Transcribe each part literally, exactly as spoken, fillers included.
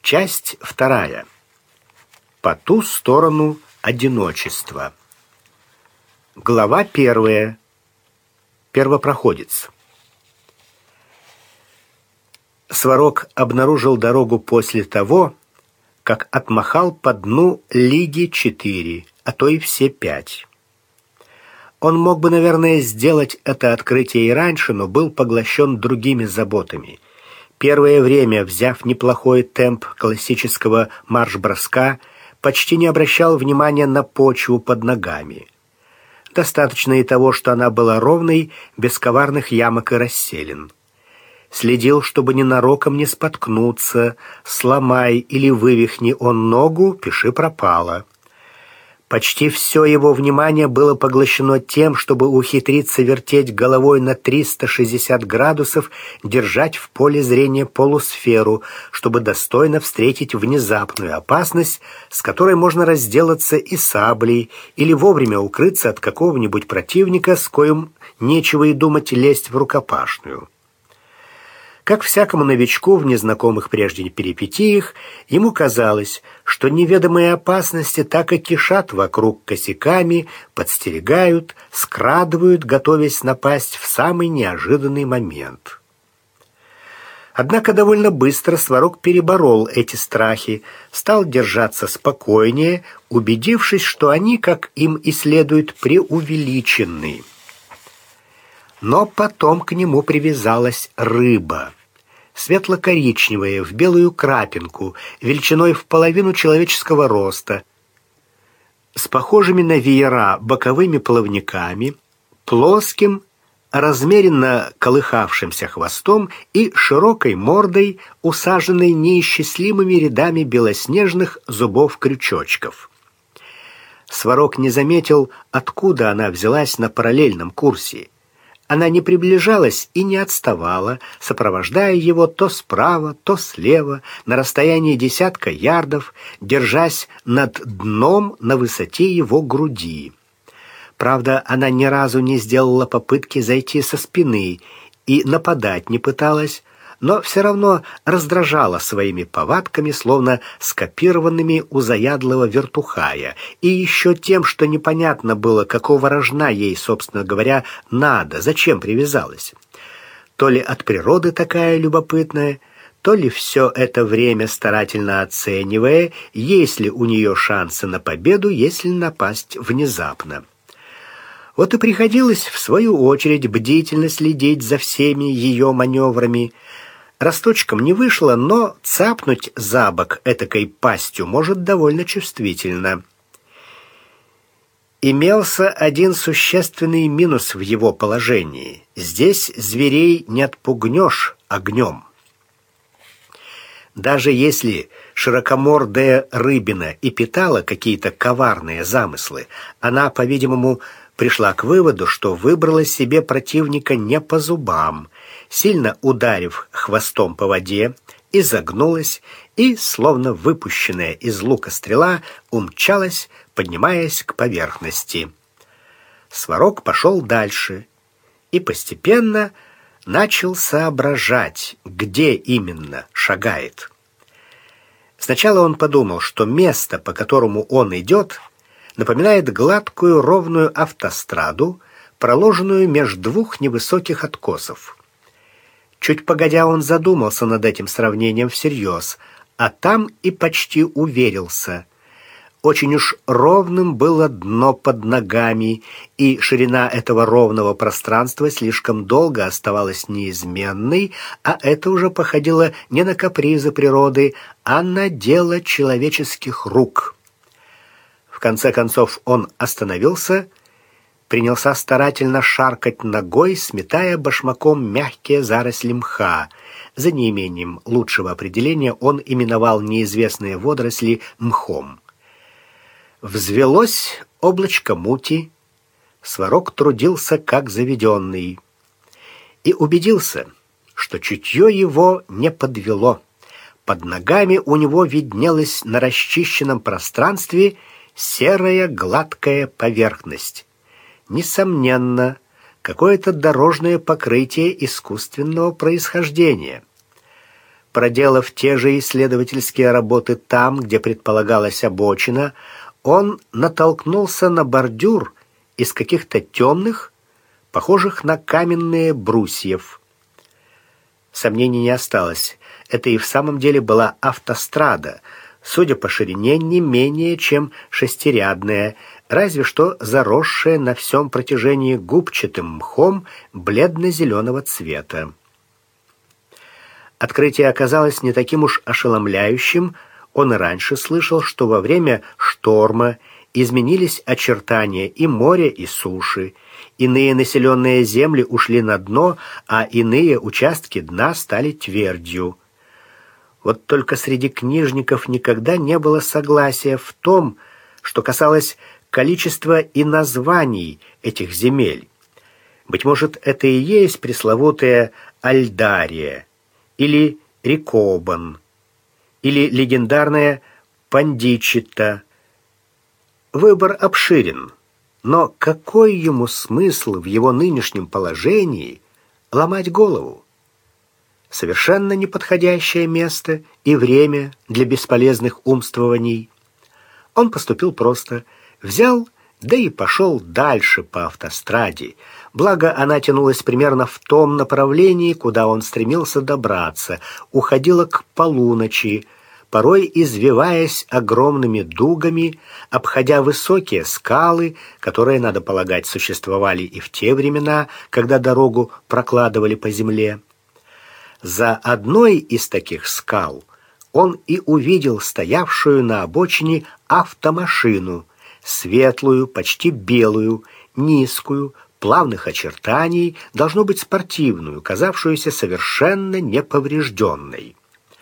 Часть вторая. По ту сторону одиночества. Глава первая. Первопроходец. Сварог обнаружил дорогу после того, как отмахал по дну лиги четыре, а то и все пять. Он мог бы, наверное, сделать это открытие и раньше, но был поглощен другими заботами. Первое время, взяв неплохой темп классического марш-броска, почти не обращал внимания на почву под ногами. Достаточно и того, что она была ровной, без коварных ямок и расселин. Следил, чтобы ненароком не споткнуться, сломай или вывихни он ногу, пиши пропало. Почти все его внимание было поглощено тем, чтобы ухитриться вертеть головой на триста шестьдесят градусов, держать в поле зрения полусферу, чтобы достойно встретить внезапную опасность, с которой можно разделаться и саблей, или вовремя укрыться от какого-нибудь противника, с коим нечего и думать лезть в рукопашную. Как всякому новичку в незнакомых прежде перипетиях, ему казалось, что неведомые опасности так и кишат вокруг косяками, подстерегают, скрадывают, готовясь напасть в самый неожиданный момент. Однако довольно быстро Сварог переборол эти страхи, стал держаться спокойнее, убедившись, что они, как им и следует, преувеличены. Но потом к нему привязалась рыба. Светло-коричневая, в белую крапинку, величиной в половину человеческого роста, с похожими на веера боковыми плавниками, плоским, размеренно колыхавшимся хвостом и широкой мордой, усаженной неисчислимыми рядами белоснежных зубов-крючочков. Сварог не заметил, откуда она взялась на параллельном курсе. Она не приближалась и не отставала, сопровождая его то справа, то слева, на расстоянии десятка ярдов, держась над дном на высоте его груди. Правда, она ни разу не сделала попытки зайти со спины и нападать не пыталась, но все равно раздражала своими повадками, словно скопированными у заядлого вертухая, и еще тем, что непонятно было, какого рожна ей, собственно говоря, надо, зачем привязалась. То ли от природы такая любопытная, то ли все это время старательно оценивая, есть ли у нее шансы на победу, если напасть внезапно. Вот и приходилось, в свою очередь, бдительно следить за всеми ее маневрами. Росточком не вышло, но цапнуть за бок этакой пастью может довольно чувствительно. Имелся один существенный минус в его положении. Здесь зверей не отпугнешь огнем. Даже если широкомордая рыбина и питала какие-то коварные замыслы, она, по-видимому, пришла к выводу, что выбрала себе противника не по зубам, сильно ударив хвостом по воде, изогнулась и, словно выпущенная из лука стрела, умчалась, поднимаясь к поверхности. Сварог пошел дальше и постепенно начал соображать, где именно шагает. Сначала он подумал, что место, по которому он идет, напоминает гладкую ровную автостраду, проложенную между двух невысоких откосов. Чуть погодя он задумался над этим сравнением всерьез, а там и почти уверился. Очень уж ровным было дно под ногами, и ширина этого ровного пространства слишком долго оставалась неизменной, а это уже походило не на капризы природы, а на дело человеческих рук. В конце концов он остановился, принялся старательно шаркать ногой, сметая башмаком мягкие заросли мха. За неимением лучшего определения он именовал неизвестные водоросли мхом. Взвелось облачко мути, Сварог трудился как заведенный и убедился, что чутье его не подвело. Под ногами у него виднелась на расчищенном пространстве серая гладкая поверхность. Несомненно, какое-то дорожное покрытие искусственного происхождения. Проделав те же исследовательские работы там, где предполагалась обочина, он натолкнулся на бордюр из каких-то темных, похожих на каменные брусьев. Сомнений не осталось. Это и в самом деле была автострада, судя по ширине, не менее чем шестирядная, разве что заросшая на всем протяжении губчатым мхом бледно-зеленого цвета. Открытие оказалось не таким уж ошеломляющим. Он и раньше слышал, что во время шторма изменились очертания и моря, и суши. Иные населенные земли ушли на дно, а иные участки дна стали твердью. Вот только среди книжников никогда не было согласия в том, что касалось количества и названий этих земель. Быть может, это и есть пресловутая Альдария, или Рикобан, или легендарная Пандичита. Выбор обширен, но какой ему смысл в его нынешнем положении ломать голову? Совершенно неподходящее место и время для бесполезных умствований. Он поступил просто, взял, да и пошел дальше по автостраде, благо она тянулась примерно в том направлении, куда он стремился добраться, уходила к полуночи, порой извиваясь огромными дугами, обходя высокие скалы, которые, надо полагать, существовали и в те времена, когда дорогу прокладывали по земле. За одной из таких скал он и увидел стоявшую на обочине автомашину, светлую, почти белую, низкую, плавных очертаний, должно быть спортивную, казавшуюся совершенно неповрежденной.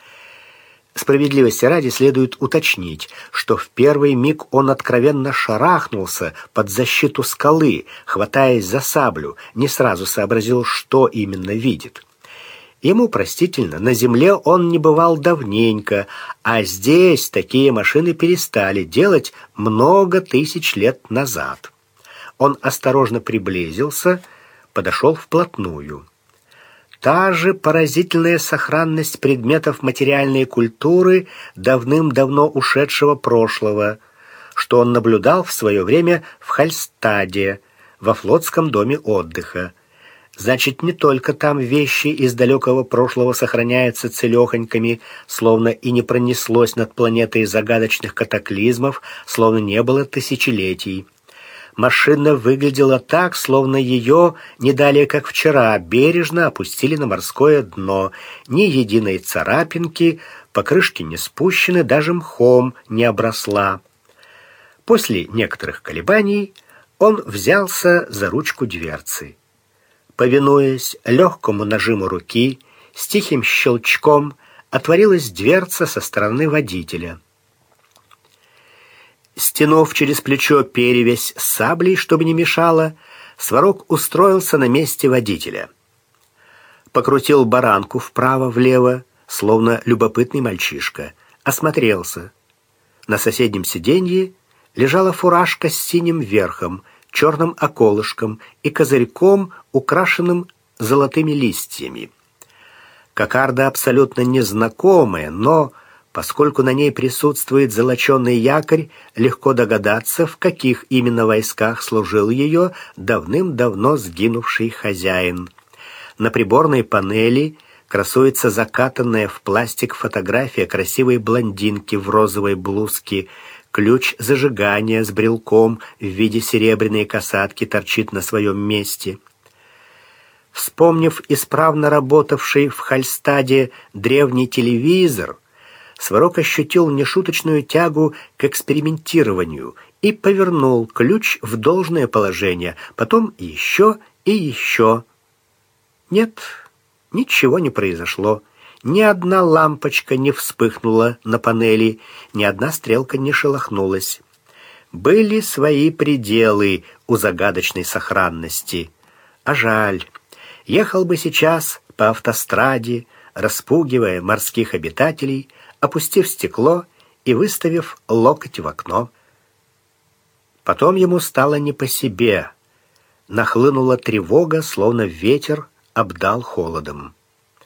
Справедливости ради следует уточнить, что в первый миг он откровенно шарахнулся под защиту скалы, хватаясь за саблю, не сразу сообразил, что именно видит. Ему простительно, на земле он не бывал давненько, а здесь такие машины перестали делать много тысяч лет назад. Он осторожно приблизился, подошел вплотную. Та же поразительная сохранность предметов материальной культуры давным-давно ушедшего прошлого, что он наблюдал в свое время в Хальстаде, во флотском доме отдыха. Значит, не только там вещи из далекого прошлого сохраняются целехонькими, словно и не пронеслось над планетой загадочных катаклизмов, словно не было тысячелетий. Машина выглядела так, словно ее, не далее как вчера, бережно опустили на морское дно. Ни единой царапинки, покрышки не спущены, даже мхом не обросла. После некоторых колебаний он взялся за ручку дверцы. Повинуясь легкому нажиму руки, с тихим щелчком отворилась дверца со стороны водителя. Стянув через плечо перевязь с саблей, чтобы не мешало, Сварог устроился на месте водителя. Покрутил баранку вправо-влево, словно любопытный мальчишка, осмотрелся. На соседнем сиденье лежала фуражка с синим верхом, черным околышком и козырьком, украшенным золотыми листьями. Кокарда абсолютно незнакомая, но, поскольку на ней присутствует золоченый якорь, легко догадаться, в каких именно войсках служил ее давным-давно сгинувший хозяин. На приборной панели красуется закатанная в пластик фотография красивой блондинки в розовой блузке. Ключ зажигания с брелком в виде серебряной касатки торчит на своем месте. Вспомнив исправно работавший в Хальстаде древний телевизор, Сварог ощутил нешуточную тягу к экспериментированию и повернул ключ в должное положение, потом еще и еще. Нет, ничего не произошло. Ни одна лампочка не вспыхнула на панели, ни одна стрелка не шелохнулась. Были свои пределы у загадочной сохранности. А жаль, ехал бы сейчас по автостраде, распугивая морских обитателей, опустив стекло и выставив локоть в окно. Потом ему стало не по себе. Нахлынула тревога, словно ветер обдал холодом.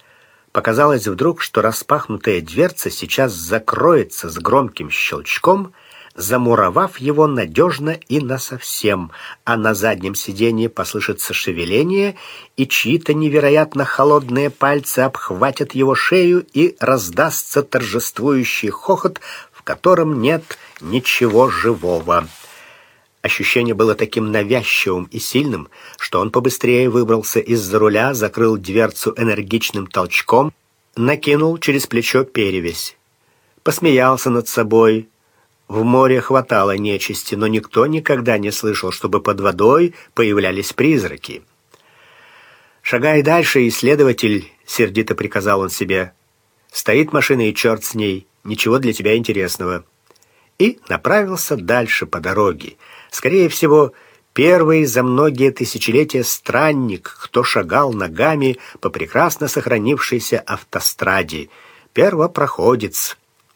Показалось вдруг, что распахнутая дверца сейчас закроется с громким щелчком, замуровав его надежно и насовсем, а на заднем сиденье послышится шевеление, и чьи-то невероятно холодные пальцы обхватят его шею, и раздастся торжествующий хохот, в котором нет ничего живого. Ощущение было таким навязчивым и сильным, что он побыстрее выбрался из-за руля, закрыл дверцу энергичным толчком, накинул через плечо перевязь. Посмеялся над собой. В море хватало нечисти, но никто никогда не слышал, чтобы под водой появлялись призраки. «Шагай дальше, исследователь», — сердито приказал он себе. «Стоит машина, и черт с ней, ничего для тебя интересного». И направился дальше по дороге. Скорее всего, первый за многие тысячелетия странник, кто шагал ногами по прекрасно сохранившейся автостраде. Первопроходец.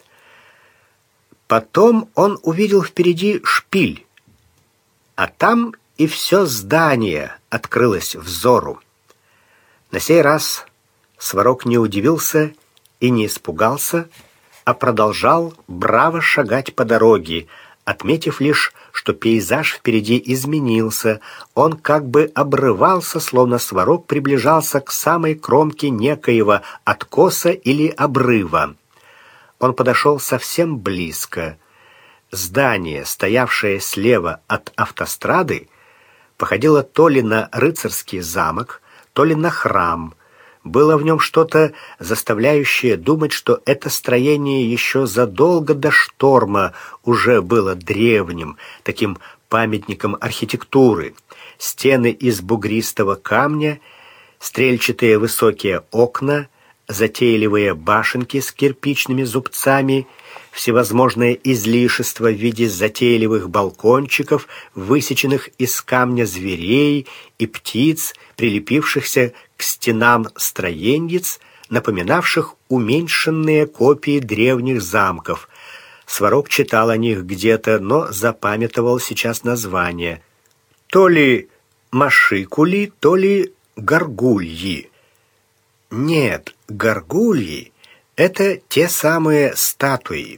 Потом он увидел впереди шпиль, а там и все здание открылось взору. На сей раз Сварог не удивился и не испугался, а продолжал браво шагать по дороге, отметив лишь, что пейзаж впереди изменился. Он как бы обрывался, словно Сварог приближался к самой кромке некоего откоса или обрыва. Он подошел совсем близко. Здание, стоявшее слева от автострады, походило то ли на рыцарский замок, то ли на храм. Было в нем что-то, заставляющее думать, что это строение еще задолго до шторма уже было древним, таким памятником архитектуры. Стены из бугристого камня, стрельчатые высокие окна, затейливые башенки с кирпичными зубцами, всевозможное излишество в виде затейливых балкончиков, высеченных из камня зверей и птиц, прилепившихся к стенам строеньиц, напоминавших уменьшенные копии древних замков. Сварог читал о них где-то, но запамятовал сейчас название. То ли Машикули, то ли Гаргульи. Нет, Гаргульи — это те самые статуи.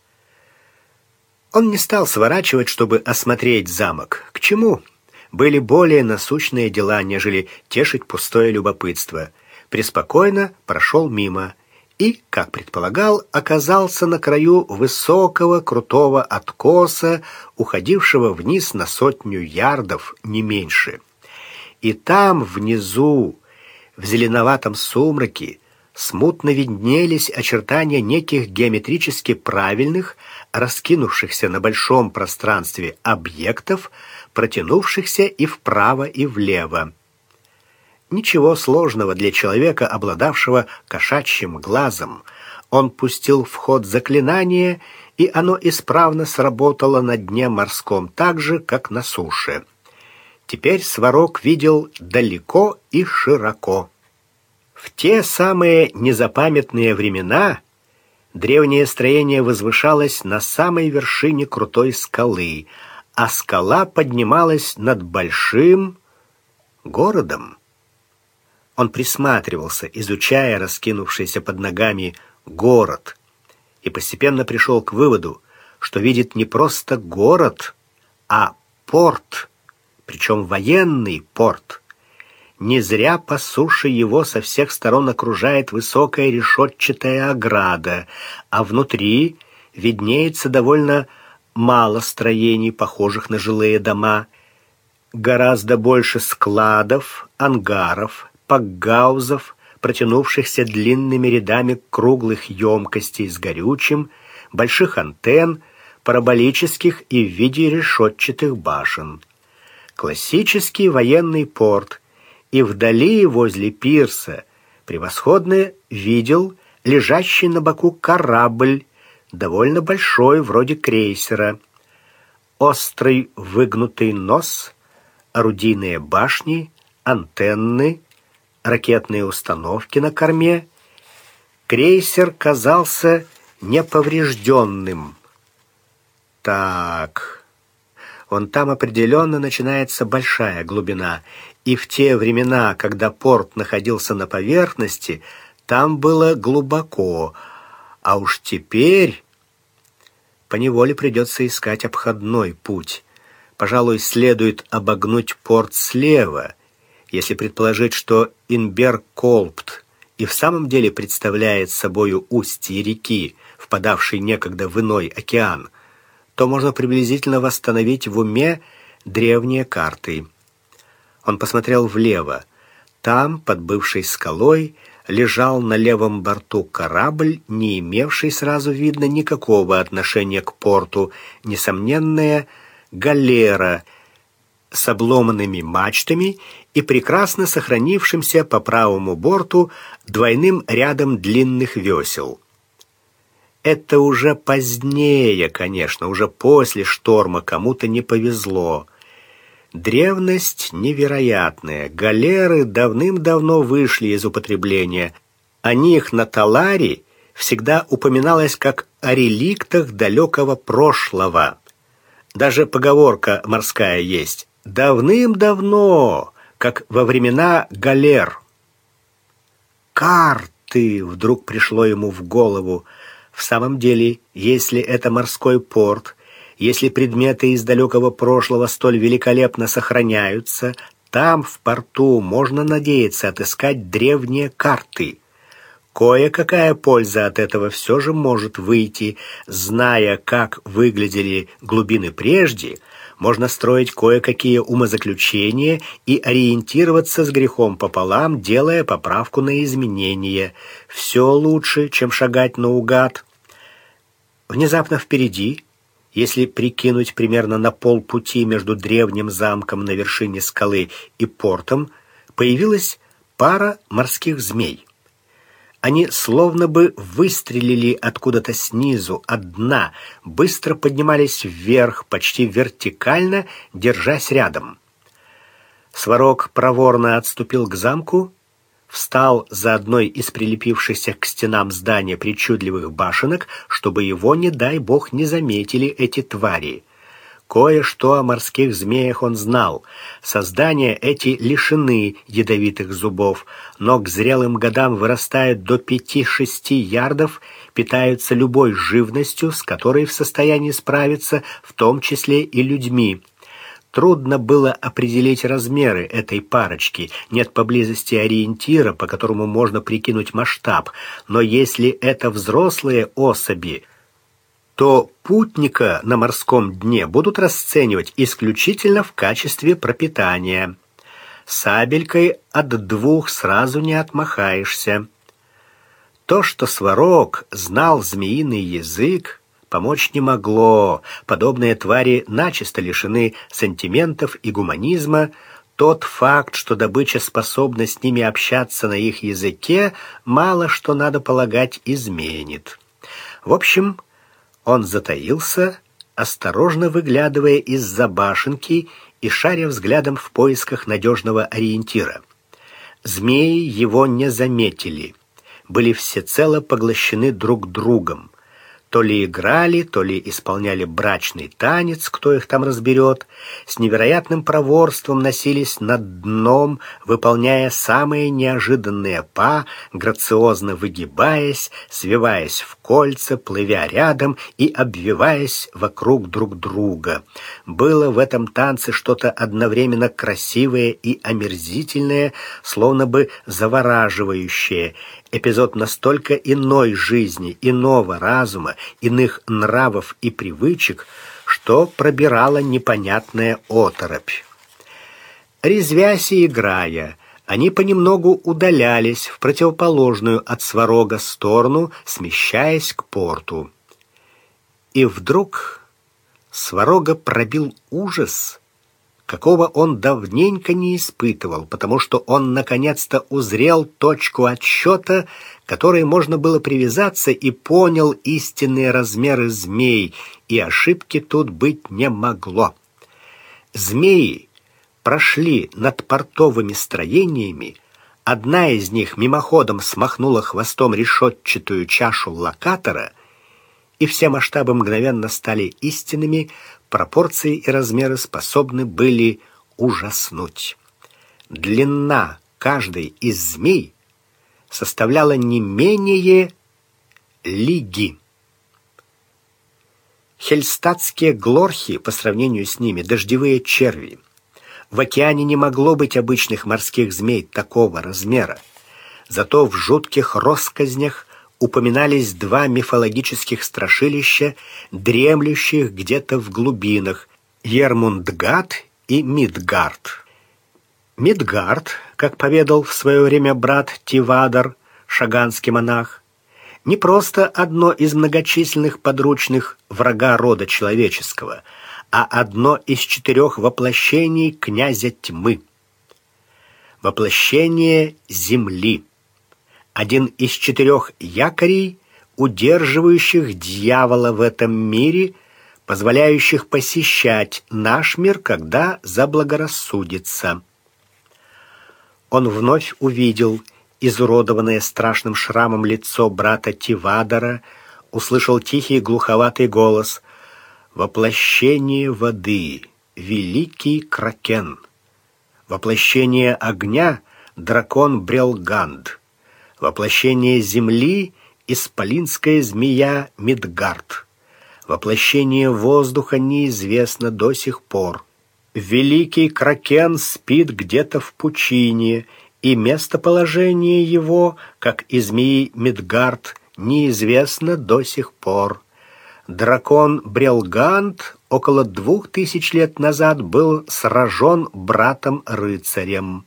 Он не стал сворачивать, чтобы осмотреть замок. К чему? Были более насущные дела, нежели тешить пустое любопытство. Преспокойно прошел мимо и, как предполагал, оказался на краю высокого крутого откоса, уходившего вниз на сотню ярдов, не меньше. И там, внизу, в зеленоватом сумраке, смутно виднелись очертания неких геометрически правильных, раскинувшихся на большом пространстве объектов, протянувшихся и вправо, и влево. Ничего сложного для человека, обладавшего кошачьим глазом. Он пустил в ход заклинание, и оно исправно сработало на дне морском так же, как на суше. Теперь Сварог видел далеко и широко. В те самые незапамятные времена древнее строение возвышалось на самой вершине крутой скалы, а скала поднималась над большим городом. Он присматривался, изучая раскинувшийся под ногами город, и постепенно пришел к выводу, что видит не просто город, а порт, причем военный порт. Не зря по суше его со всех сторон окружает высокая решетчатая ограда, а внутри виднеется довольно мало строений, похожих на жилые дома, гораздо больше складов, ангаров, пакгаузов, протянувшихся длинными рядами круглых емкостей с горючим, больших антенн, параболических и в виде решетчатых башен. Классический военный порт, и вдали, возле пирса, превосходно видел лежащий на боку корабль, довольно большой, вроде крейсера. Острый выгнутый нос, орудийные башни, антенны, ракетные установки на корме. Крейсер казался неповрежденным. Так, вон там определенно начинается большая глубина, и в те времена, когда порт находился на поверхности, там было глубоко, а уж теперь поневоле придется искать обходной путь. Пожалуй, следует обогнуть порт слева, если предположить, что Инбер-Колпт и в самом деле представляет собою устье реки, впадавшей некогда в иной океан, то можно приблизительно восстановить в уме древние карты. Он посмотрел влево. Там, под бывшей скалой, лежал на левом борту корабль, не имевший, сразу видно, никакого отношения к порту, несомненная галера с обломанными мачтами и прекрасно сохранившимся по правому борту двойным рядом длинных весел. Это уже позднее, конечно, уже после шторма кому-то не повезло. Древность невероятная. Галеры давным-давно вышли из употребления. О них на Таларе всегда упоминалось как о реликтах далекого прошлого. Даже поговорка морская есть: давным-давно, как во времена галер. Карты! Вдруг пришло ему в голову. В самом деле, если это морской порт, если предметы из далекого прошлого столь великолепно сохраняются, там, в порту, можно надеяться отыскать древние карты. Кое-какая польза от этого все же может выйти. Зная, как выглядели глубины прежде, можно строить кое-какие умозаключения и ориентироваться с грехом пополам, делая поправку на изменения. Все лучше, чем шагать наугад. Внезапно впереди, если прикинуть примерно на полпути между древним замком на вершине скалы и портом, появилась пара морских змей. Они словно бы выстрелили откуда-то снизу, от дна, быстро поднимались вверх, почти вертикально, держась рядом. Сварог проворно отступил к замку, встал за одной из прилепившихся к стенам здания причудливых башенок, чтобы его, не дай бог, не заметили эти твари. Кое-что о морских змеях он знал. Создания эти лишены ядовитых зубов, но к зрелым годам вырастают до пяти-шести ярдов, питаются любой живностью, с которой в состоянии справиться, в том числе и людьми. Трудно было определить размеры этой парочки, нет поблизости ориентира, по которому можно прикинуть масштаб, но если это взрослые особи, то путника на морском дне будут расценивать исключительно в качестве пропитания. Сабелькой от двух сразу не отмахаешься. То, что Сварог знал змеиный язык, помочь не могло. Подобные твари начисто лишены сантиментов и гуманизма. Тот факт, что добыча способна с ними общаться на их языке, мало что, надо полагать, изменит. В общем, он затаился, осторожно выглядывая из-за башенки и шаря взглядом в поисках надежного ориентира. Змеи его не заметили, были всецело поглощены друг другом. То ли играли, то ли исполняли брачный танец, кто их там разберет, с невероятным проворством носились над дном, выполняя самые неожиданные па, грациозно выгибаясь, свиваясь в кольца, плывя рядом и обвиваясь вокруг друг друга. Было в этом танце что-то одновременно красивое и омерзительное, словно бы завораживающее. Эпизод настолько иной жизни, иного разума, иных нравов и привычек, что пробирала непонятная оторопь. Резвясь и играя, они понемногу удалялись в противоположную от Сварога сторону, смещаясь к порту. И вдруг Сварога пробил ужас, какого он давненько не испытывал, потому что он наконец-то узрел точку отсчета, к которой можно было привязаться, и понял истинные размеры змей, и ошибки тут быть не могло. Змеи прошли над портовыми строениями, одна из них мимоходом смахнула хвостом решетчатую чашу локатора, и все масштабы мгновенно стали истинными, пропорции и размеры способны были ужаснуть. Длина каждой из змей составляла не менее лиги. Хельстатские глорхи по сравнению с ними дождевые черви. В океане не могло быть обычных морских змей такого размера. Зато в жутких россказнях упоминались два мифологических страшилища, дремлющих где-то в глубинах — Ермундгат и Мидгард. Мидгард, как поведал в свое время брат Тивадар, шаганский монах, не просто одно из многочисленных подручных врага рода человеческого, а одно из четырех воплощений князя тьмы. Воплощение земли. Один из четырех якорей, удерживающих дьявола в этом мире, позволяющих посещать наш мир, когда заблагорассудится. Он вновь увидел изуродованное страшным шрамом лицо брата Тивадара, услышал тихий глуховатый голос: «Воплощение воды, великий Кракен. Воплощение огня, дракон Брелганд. Воплощение земли, исполинская змея Мидгард. Воплощение воздуха неизвестно до сих пор. Великий Кракен спит где-то в пучине, и местоположение его, как и змеи Мидгард, неизвестно до сих пор. Дракон Брелганд около двух тысяч лет назад был сражен братом-рыцарем».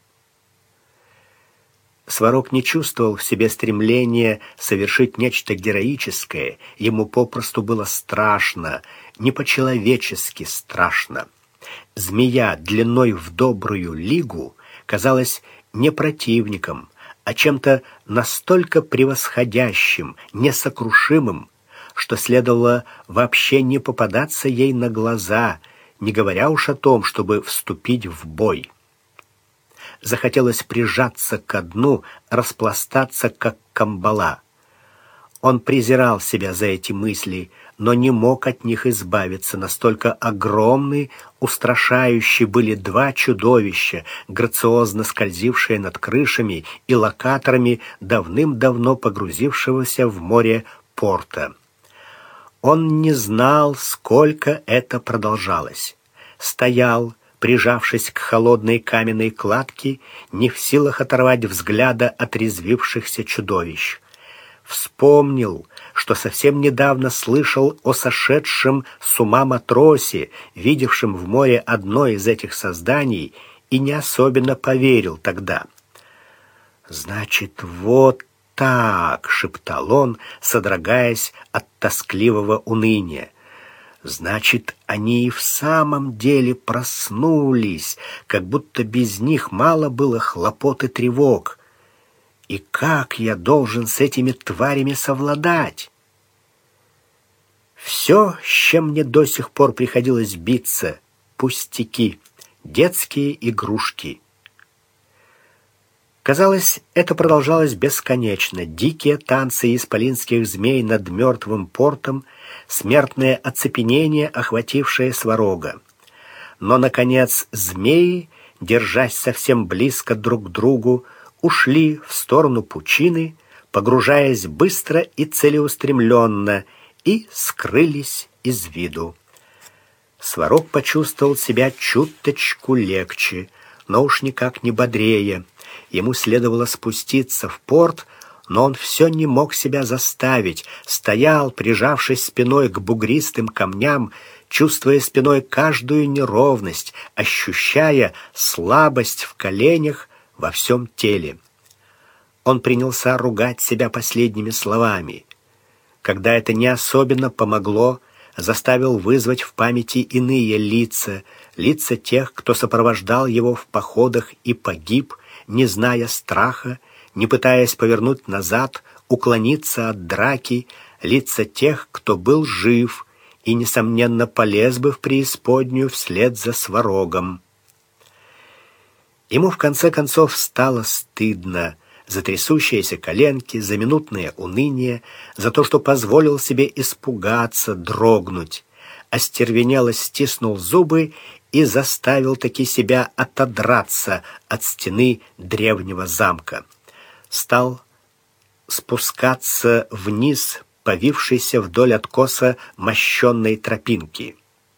Сварог не чувствовал в себе стремления совершить нечто героическое. Ему попросту было страшно, не по-человечески страшно. Змея длиной в добрую лигу казалась не противником, а чем-то настолько превосходящим, несокрушимым, что следовало вообще не попадаться ей на глаза, не говоря уж о том, чтобы вступить в бой. Захотелось прижаться ко дну, распластаться, как камбала. Он презирал себя за эти мысли, но не мог от них избавиться. Настолько огромны, устрашающие были два чудовища, грациозно скользившие над крышами и локаторами давным-давно погрузившегося в море порта. Он не знал, сколько это продолжалось. Стоял, прижавшись к холодной каменной кладке, не в силах оторвать взгляда от резвившихся чудовищ. Вспомнил, что совсем недавно слышал о сошедшем с ума матросе, видевшем в море одно из этих созданий, и не особенно поверил тогда. «Значит, вот так», — шептал он, содрогаясь от тоскливого уныния. «Значит, они и в самом деле проснулись, как будто без них мало было хлопот и тревог. И как я должен с этими тварями совладать?» Все, с чем мне до сих пор приходилось биться, пустяки, детские игрушки. Казалось, это продолжалось бесконечно. Дикие танцы исполинских змей над мертвым портом, смертное оцепенение, охватившее Сварога. Но, наконец, змеи, держась совсем близко друг к другу, ушли в сторону пучины, погружаясь быстро и целеустремленно, и скрылись из виду. Сварог почувствовал себя чуточку легче, но уж никак не бодрее. Ему следовало спуститься в порт, но он все не мог себя заставить. Стоял, прижавшись спиной к бугристым камням, чувствуя спиной каждую неровность, ощущая слабость в коленях, во всем теле. Он принялся ругать себя последними словами. Когда это не особенно помогло, заставил вызвать в памяти иные лица, лица тех, кто сопровождал его в походах и погиб, не зная страха, не пытаясь повернуть назад, уклониться от драки, лица тех, кто был жив и, несомненно, полез бы в преисподнюю вслед за Сварогом. Ему в конце концов стало стыдно за трясущиеся коленки, за минутное уныние, за то, что позволил себе испугаться, дрогнуть. Остервенело стиснул зубы и заставил таки себя отодраться от стены древнего замка. стал спускаться вниз, повившейся вдоль откоса мощенной тропинки.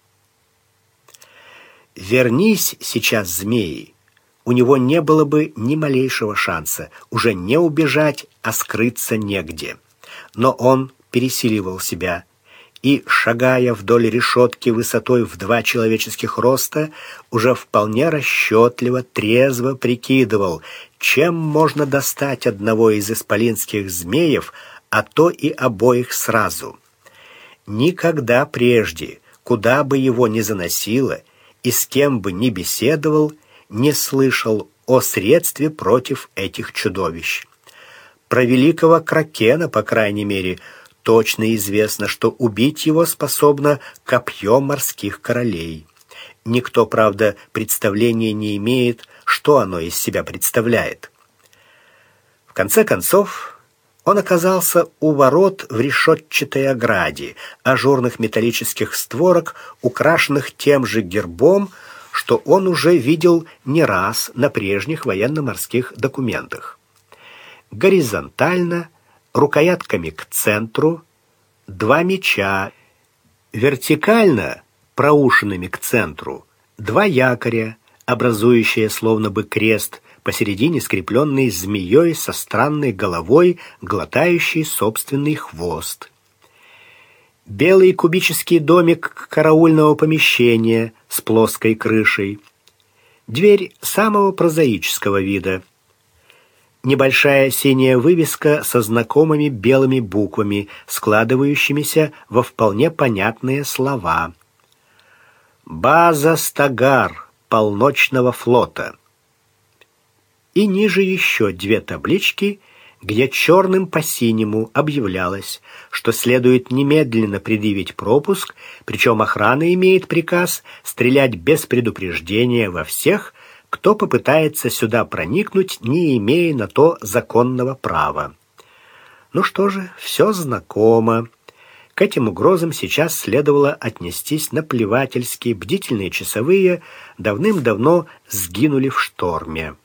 Вернись сейчас змеи, у него не было бы ни малейшего шанса, уже не убежать, а скрыться негде. Но он пересиливал себя и, шагая вдоль решетки высотой в два человеческих роста, уже вполне расчетливо, трезво прикидывал, чем можно достать одного из исполинских змеев, а то и обоих сразу. Никогда прежде, куда бы его ни заносило и с кем бы ни беседовал, не слышал о средстве против этих чудовищ. Про великого Кракена, по крайней мере, точно известно, что убить его способно копье морских королей. Никто, правда, представления не имеет, что оно из себя представляет. В конце концов, он оказался у ворот в решетчатой ограде, ажурных металлических створок, украшенных тем же гербом, что он уже видел не раз на прежних военно-морских документах. Горизонтально, рукоятками к центру, два меча, вертикально, проушинами к центру, два якоря, образующие словно бы крест, посередине скрепленный змеей со странной головой, глотающей собственный хвост. Белый кубический домик караульного помещения с плоской крышей. Дверь самого прозаического вида. Небольшая синяя вывеска со знакомыми белыми буквами, складывающимися во вполне понятные слова. «База Стагар полночного флота». И ниже еще две таблички, где черным по синему объявлялось, что следует немедленно предъявить пропуск, причем охрана имеет приказ стрелять без предупреждения во всех, кто попытается сюда проникнуть, не имея на то законного права. Ну что же, все знакомо. К этим угрозам сейчас следовало отнестись наплевательски. Бдительные часовые давным-давно сгинули в шторме.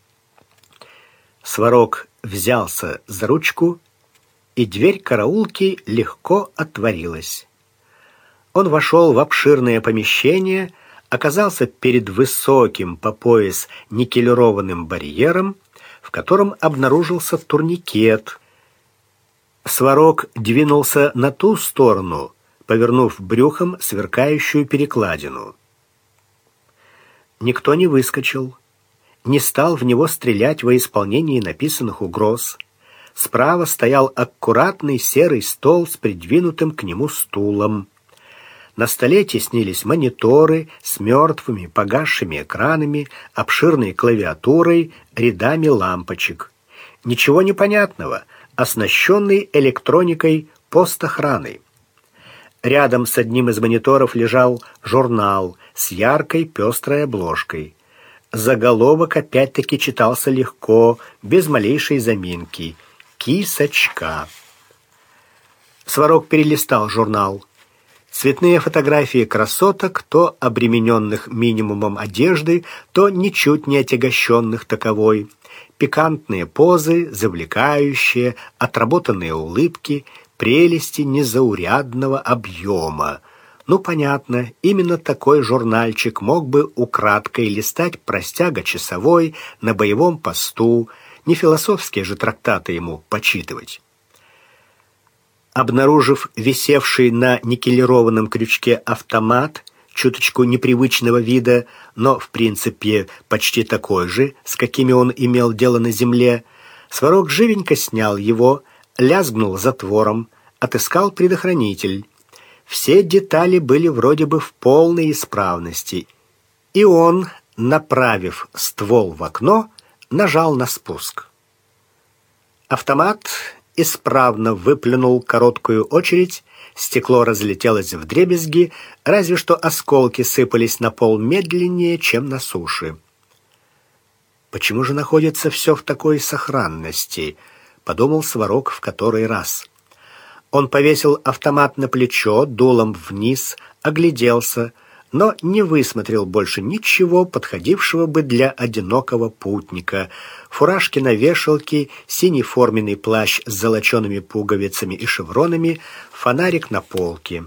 Сварог взялся за ручку, и дверь караулки легко отворилась. Он вошел в обширное помещение, оказался перед высоким по пояс никелированным барьером, в котором обнаружился турникет. Сварог двинулся на ту сторону, повернув брюхом сверкающую перекладину. Никто не выскочил, не стал в него стрелять во исполнении написанных угроз. Справа стоял аккуратный серый стол с придвинутым к нему стулом. На столе теснились мониторы с мертвыми погасшими экранами, обширной клавиатурой, рядами лампочек. Ничего непонятного, оснащенный электроникой пост охраны. Рядом с одним из мониторов лежал журнал с яркой пестрой обложкой. Заголовок опять-таки читался легко, без малейшей заминки. «Кисочка». Сварог перелистал журнал. Цветные фотографии красоток, то обремененных минимумом одежды, то ничуть не отягощенных таковой. Пикантные позы, завлекающие, отработанные улыбки, прелести незаурядного объема. Ну, понятно, именно такой журнальчик мог бы украдкой листать простяга часовой на боевом посту, не философские же трактаты ему почитывать. Обнаружив висевший на никелированном крючке автомат, чуточку непривычного вида, но, в принципе, почти такой же, с какими он имел дело на земле, Сварог живенько снял его, лязгнул затвором, отыскал предохранитель. Все детали были вроде бы в полной исправности, и он, направив ствол в окно, нажал на спуск. Автомат исправно выплюнул короткую очередь, стекло разлетелось вдребезги, разве что осколки сыпались на пол медленнее, чем на суше. «Почему же находится все в такой сохранности?» — подумал Сварог в который раз. Он повесил автомат на плечо, дулом вниз, огляделся, но не высмотрел больше ничего, подходившего бы для одинокого путника. Фуражки на вешалке, синий форменный плащ с золочеными пуговицами и шевронами, фонарик на полке.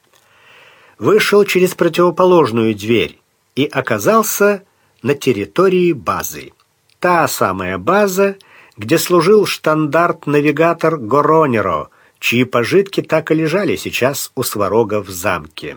Вышел через противоположную дверь и оказался на территории базы. Та самая база, где служил штандарт-навигатор Горонеро, чьи пожитки так и лежали сейчас у Сварога в замке.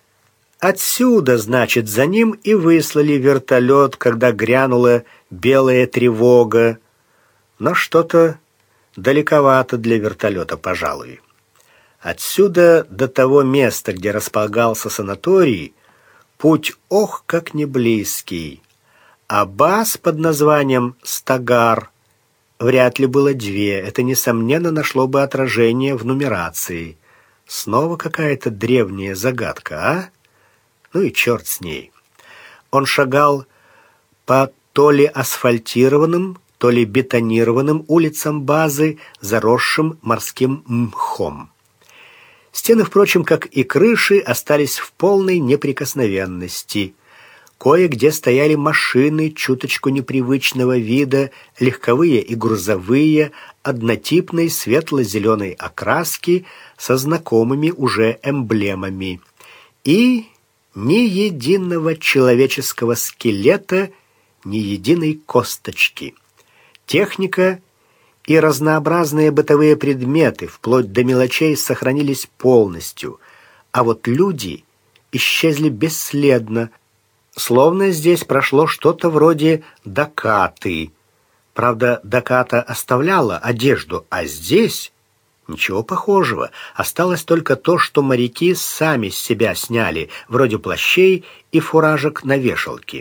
Отсюда, значит, за ним и выслали вертолет, когда грянула белая тревога. Но что-то далековато для вертолета, пожалуй. Отсюда до того места, где располагался санаторий, путь ох как не близкий. А баз под названием Стагар вряд ли было две. Это, несомненно, нашло бы отражение в нумерации. Снова какая-то древняя загадка, а? Ну и черт с ней. Он шагал по то ли асфальтированным, то ли бетонированным улицам базы, заросшим морским мхом. Стены, впрочем, как и крыши, остались в полной неприкосновенности. Кое-где стояли машины чуточку непривычного вида, легковые и грузовые, однотипной светло-зеленой окраски со знакомыми уже эмблемами. И ни единого человеческого скелета, ни единой косточки. Техника и разнообразные бытовые предметы, вплоть до мелочей, сохранились полностью, а вот люди исчезли бесследно, словно здесь прошло что-то вроде дакаты. Правда, даката оставляла одежду, а здесь ничего похожего. Осталось только то, что моряки сами с себя сняли, вроде плащей и фуражек на вешалке.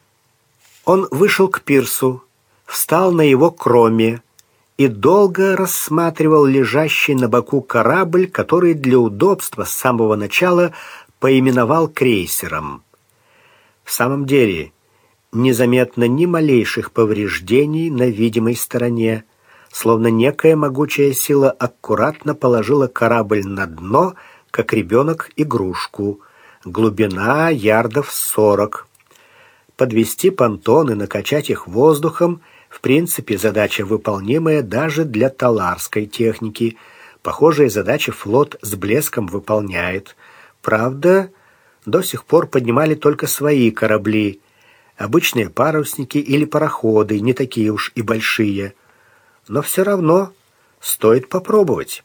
Он вышел к пирсу, встал на его кроме и долго рассматривал лежащий на боку корабль, который для удобства с самого начала поименовал крейсером. В самом деле, незаметно ни малейших повреждений на видимой стороне, словно некая могучая сила аккуратно положила корабль на дно, как ребенок игрушку. Глубина ярдов сорок. Подвести понтоны, накачать их воздухом, в принципе, задача выполнимая даже для таларской техники. Похожие задачи флот с блеском выполняет. Правда, до сих пор поднимали только свои корабли, обычные парусники или пароходы, не такие уж и большие. Но все равно стоит попробовать.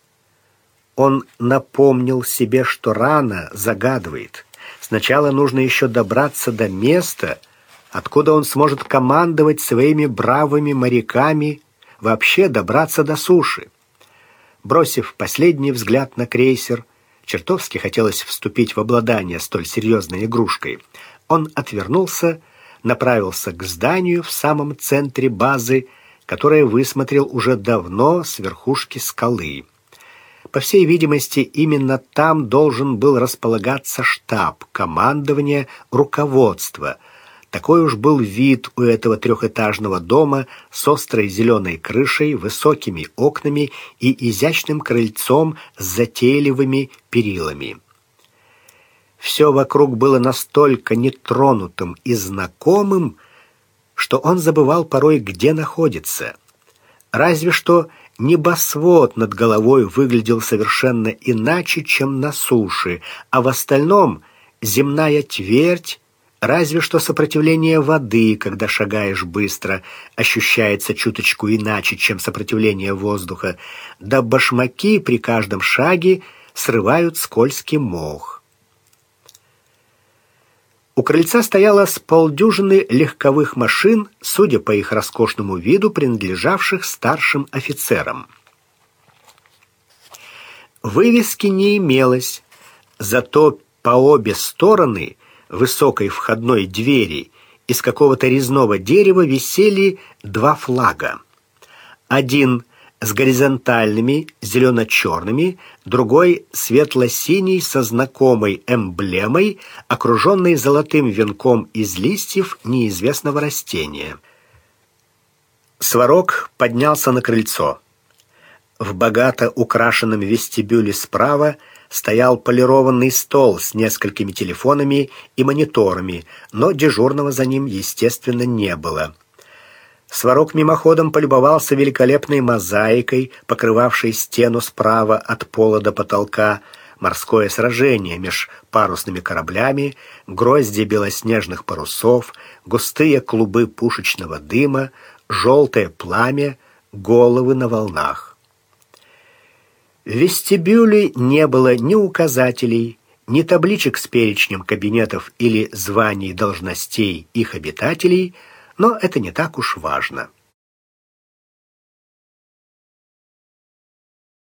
Он напомнил себе, что рано загадывает. Сначала нужно еще добраться до места, откуда он сможет командовать своими бравыми моряками, вообще добраться до суши. Бросив последний взгляд на крейсер, чертовски хотелось вступить в обладание столь серьезной игрушкой. Он отвернулся, направился к зданию в самом центре базы, которое высмотрел уже давно с верхушки скалы. По всей видимости, именно там должен был располагаться штаб, командование, руководство. Такой уж был вид у этого трехэтажного дома с острой зеленой крышей, высокими окнами и изящным крыльцом с затейливыми перилами. Все вокруг было настолько нетронутым и знакомым, что он забывал порой, где находится. Разве что небосвод над головой выглядел совершенно иначе, чем на суше, а в остальном земная твердь, разве что сопротивление воды, когда шагаешь быстро, ощущается чуточку иначе, чем сопротивление воздуха, да башмаки при каждом шаге срывают скользкий мох. У крыльца стояло с полдюжины легковых машин, судя по их роскошному виду, принадлежавших старшим офицерам. Вывески не имелось, зато по обе стороны высокой входной двери из какого-то резного дерева висели два флага. Один с горизонтальными зелено-черными, другой светло-синий со знакомой эмблемой, окруженный золотым венком из листьев неизвестного растения. Сварог поднялся на крыльцо. В богато украшенном вестибюле справа стоял полированный стол с несколькими телефонами и мониторами, но дежурного за ним, естественно, не было. Сварог мимоходом полюбовался великолепной мозаикой, покрывавшей стену справа от пола до потолка, морское сражение меж парусными кораблями, грозди белоснежных парусов, густые клубы пушечного дыма, желтое пламя, головы на волнах. В вестибюле не было ни указателей, ни табличек с перечнем кабинетов или званий должностей их обитателей, но это не так уж важно.